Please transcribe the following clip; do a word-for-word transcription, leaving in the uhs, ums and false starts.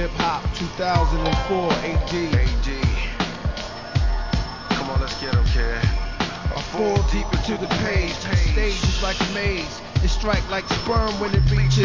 Hip Hop two thousand four A D. A D. Come on, let's get 'em, kid. I fall deep into the page. Stage is like a maze. It strike like sperm when it reaches.